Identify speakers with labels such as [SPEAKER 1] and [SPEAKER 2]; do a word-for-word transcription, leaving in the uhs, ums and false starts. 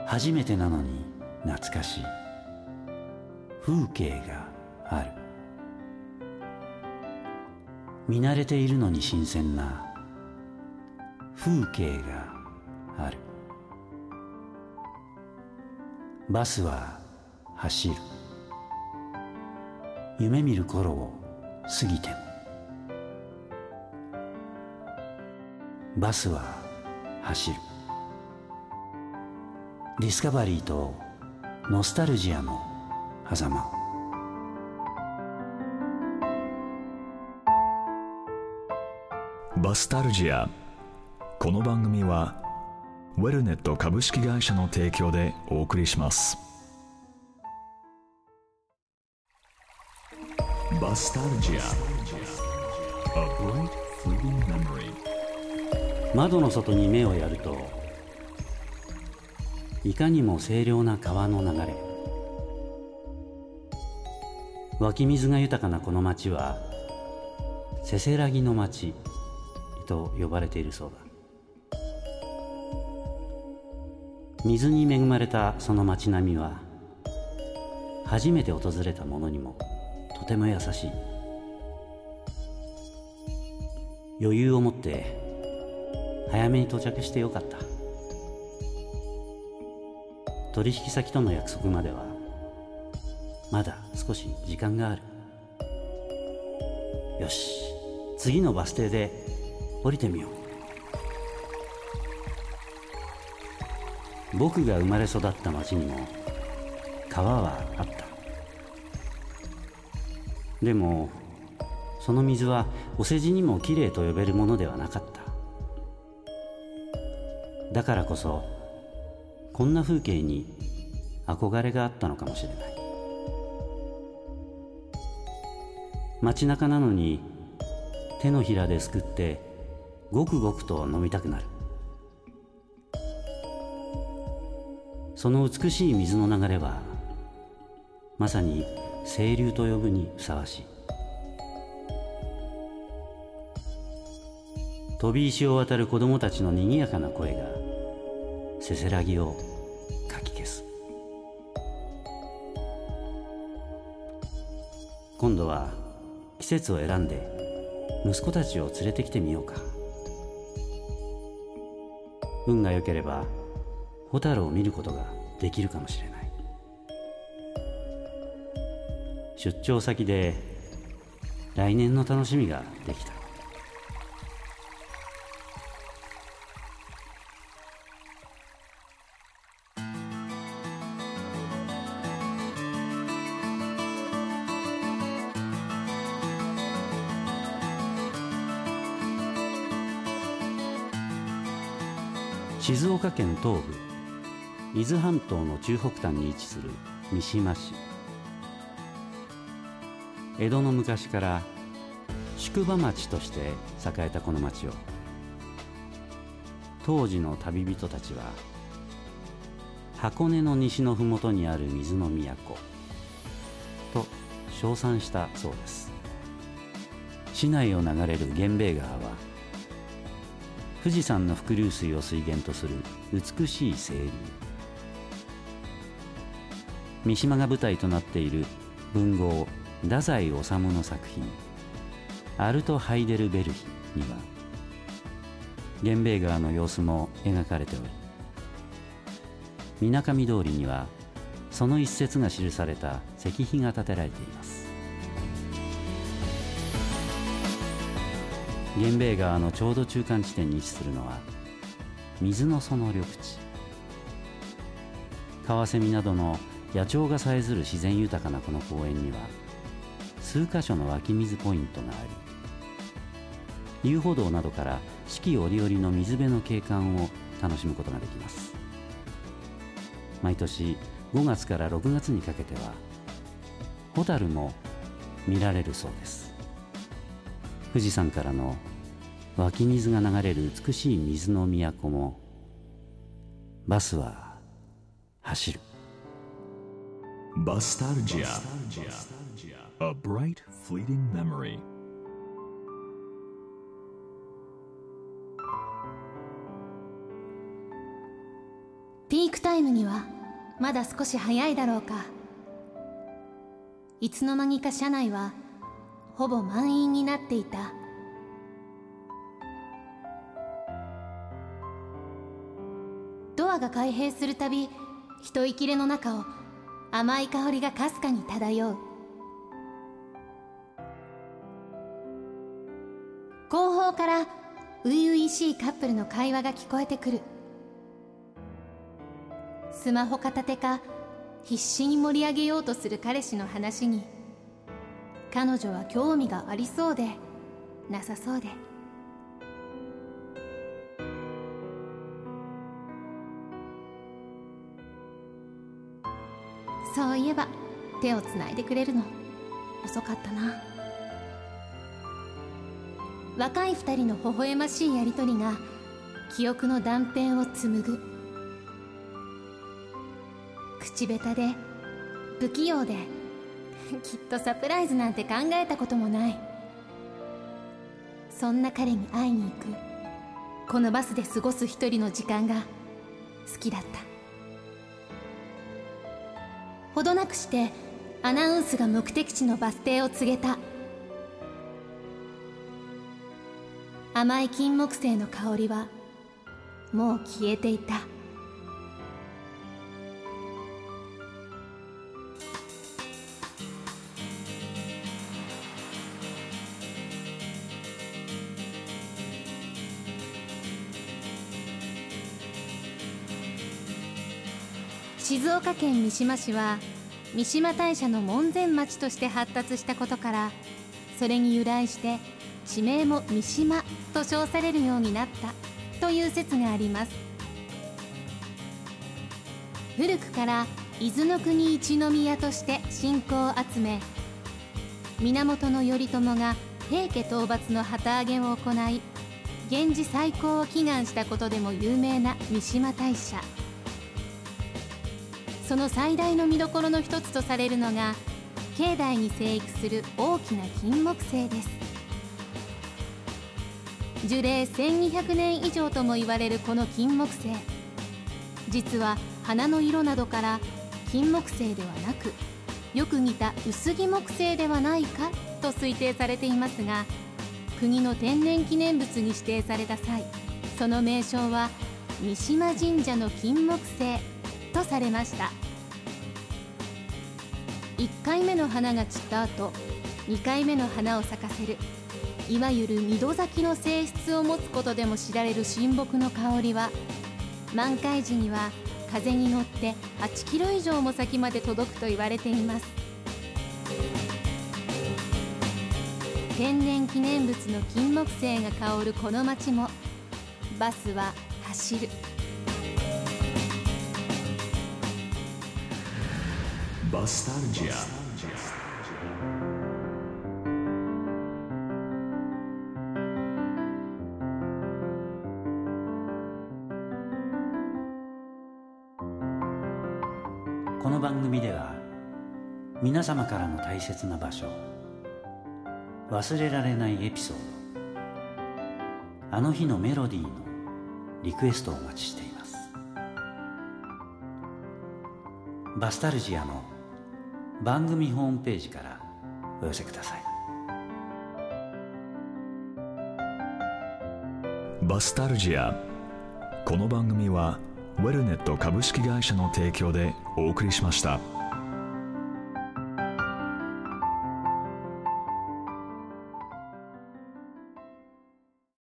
[SPEAKER 1] 初めてなのに懐かしい風景がある。見慣れているのに新鮮な風景がある。バスは走る。夢見る頃を過ぎても。バスは走る。ディスカバリーとノスタルジアの狭間。
[SPEAKER 2] バスタルジア。この番組はウェルネット株式会社の提供でお送りします。バスタルジア。A bright fleeting memory。
[SPEAKER 1] 窓の外に目をやると、いかにも清涼な川の流れ。湧き水が豊かなこの町はせせらぎの町と呼ばれているそうだ。水に恵まれたその町並みは初めて訪れた者にもとても優しい。余裕を持って早めに到着してよかった。取引先との約束まではまだ少し時間がある。よし、次のバス停で降りてみよう。僕が生まれ育った町にも川はあった。でもその水はお世辞にもきれいと呼べるものではなかった。だからこそこんな風景に憧れがあったのかもしれない。街中なのに手のひらですくってごくごくと飲みたくなる。その美しい水の流れはまさに清流と呼ぶにふさわしい。飛び石を渡る子供たちのにぎやかな声がせせらぎをかき消す。今度は季節を選んで息子たちを連れてきてみようか。運が良ければホタルを見ることができるかもしれない。出張先で来年の楽しみができた。静岡県東部伊豆半島の中北端に位置する三島市。江戸の昔から宿場町として栄えたこの町を当時の旅人たちは箱根の西のふもとにある水の都と称賛したそうです。市内を流れる源兵衛川は富士山の伏流水を水源とする美しい清流。三島が舞台となっている文豪太宰治の作品「アルト・ハイデルベルヒ」には源兵衛川の様子も描かれており、水上通りにはその一節が記された石碑が建てられています。源兵衛川のちょうど中間地点に位置するのは水の園緑地。カワセミなどの野鳥がさえずる自然豊かなこの公園には数カ所の湧き水ポイントがあり、遊歩道などから四季折々の水辺の景観を楽しむことができます。毎年ごがつからろくがつにかけてはホタルも見られるそうです。富士山からの湧き水が流れる美しい水の都もバスは走る。
[SPEAKER 2] バスタルジア。A bright fleeting memory。
[SPEAKER 3] ピークタイムイムにはまだ少し早いだろうか。いつの間にか車内はほぼ満員になっていた。ドアが開閉するたび、一息切れの中を甘い香りがかすかに漂う。後方から初々しいカップルの会話が聞こえてくる。スマホ片手か必死に盛り上げようとする彼氏の話に、彼女は興味がありそうでなさそうで。そういえば手をつないでくれるの遅かったな。若い二人の微笑ましいやりとりが記憶の断片を紡ぐ。口下手で不器用できっとサプライズなんて考えたこともない。そんな彼に会いに行くこのバスで過ごす一人の時間が好きだった。ほどなくしてアナウンスが目的地のバス停を告げた。甘い金木犀の香りはもう消えていた。静岡県三島市は三島大社の門前町として発達したことから、それに由来して地名も三島と称されるようになったという説があります。古くから伊豆の国一宮として信仰を集め、源頼朝が平家討伐の旗揚げを行い、源氏再興を祈願したことでも有名な三島大社。その最大の見どころの一つとされるのが、境内に生育する大きな金木犀です。樹齢せんにひゃくねん以上とも言われるこの金木犀、実は花の色などから金木犀ではなく、よく似た薄木木犀ではないかと推定されていますが、国の天然記念物に指定された際、その名称は三島神社の金木犀とされました。いっかいめの花が散った後、にかいめの花を咲かせる、いわゆる二度咲きの性質を持つことでも知られる神木の香りは、満開時には風に乗ってはちキロ以上も先まで届くと言われています。天然記念物の金木犀が香るこの街もバスは走る。
[SPEAKER 2] バスタルジア。
[SPEAKER 1] この番組では皆様からの大切な場所、忘れられないエピソード、あの日のメロディーのリクエストをお待ちしています。バスタルジアの番組ホームページからお寄せください。
[SPEAKER 2] バスタルジア。この番組はウェルネット株式会社の提供でお送りしました。